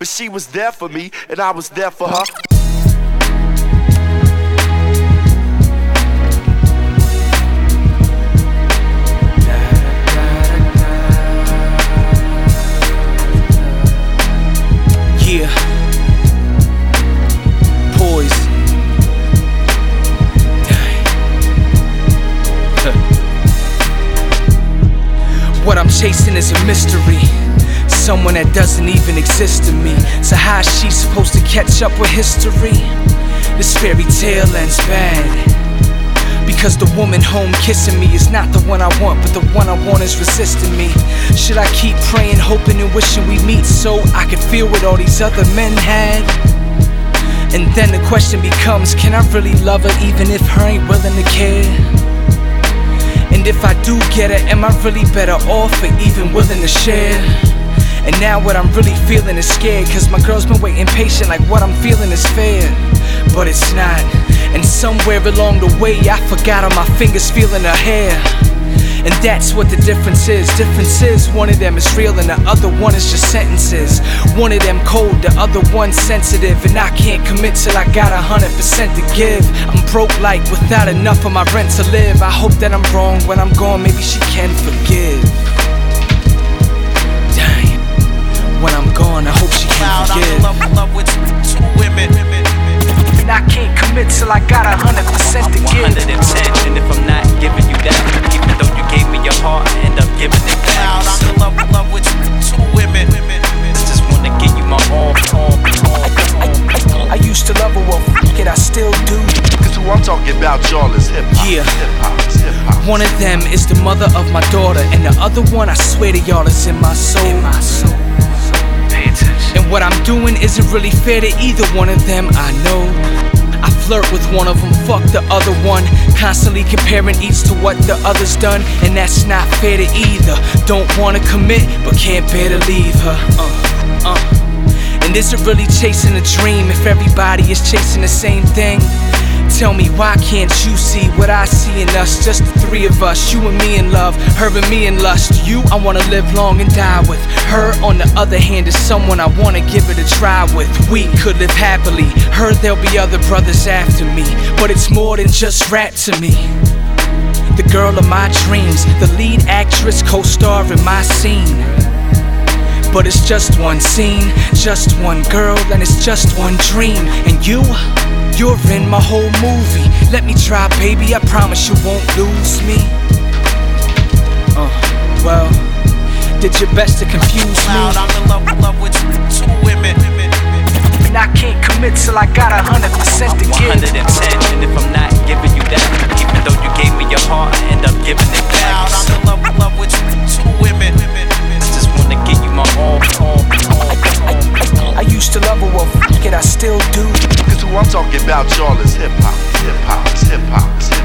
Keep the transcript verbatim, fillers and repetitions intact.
but she was there for me, and I was there for her. Yeah. Poise. What I'm chasing is a mystery. Someone that doesn't even exist to me. So how is she supposed to catch up with history? This fairy tale ends bad, because the woman home kissing me is not the one I want, but the one I want is resisting me. Should I keep praying, hoping and wishing we meet so I could feel what all these other men had? And then the question becomes, can I really love her even if her ain't willing to care? And if I do get her, am I really better off or even willing to share? And now what I'm really feeling is scared, cause my girl's been waiting patient like what I'm feeling is fair. But it's not, and somewhere along the way I forgot on my fingers feeling her hair. And that's what the difference is. Difference is one of them is real and the other one is just sentences. One of them cold, the other one sensitive, and I can't commit till I got a hundred percent to give. I'm broke like without enough of my rent to live. I hope that I'm wrong when I'm gone, maybe she can forgive. Damn, when I'm gone I hope she can forgive. I'm in love with two women, and I can't commit till I got a hundred percent to give. one hundred ten, and if I'm not giving you that, even though you gave me your heart, I end up giving it back. I'm in love, love with two women. Just wanna give you my all, all, all, all. I used to love her, well fuck it, I still do. Cause who I'm talking about, y'all, is hip-hop. Yeah. Hip-hop, hip-hop. One of them is the mother of my daughter, and the other one, I swear to y'all, is in my soul. In my soul. Pay attention. And what I'm doing isn't really fair to either one of them, I know. I flirt with one of them, fuck the other one, constantly comparing each to what the other's done, and that's not fair to either. Don't wanna commit, but can't bear to leave her. Uh, uh. And is it really chasing a dream if everybody is chasing the same thing? Tell me, why can't you see what I see in us? Just the three of us, you and me in love, her and me in lust. You, I wanna live long and die with. Her, on the other hand, is someone I wanna give it a try with. We could live happily. Her, there'll be other brothers after me, but it's more than just rap to me. The girl of my dreams, the lead actress, co-star in my scene. But it's just one scene, just one girl, and it's just one dream. And you, you're in my whole movie. Let me try, baby, I promise you won't lose me. Uh, well, did your best to confuse me. I'm in love, love with two women, and I can't commit till I got a hundred percent to give. one hundred ten, and if I'm not giving you that, even though you gave me your heart, I end up giving it back. I'm in love, love with two women. Just wanna give you my all, all, all, all. I used to love her, well fuck it, I still do. Cause who I'm talking about, y'all, is hip-hop. Hip-hop, hip-hop, hip-hop.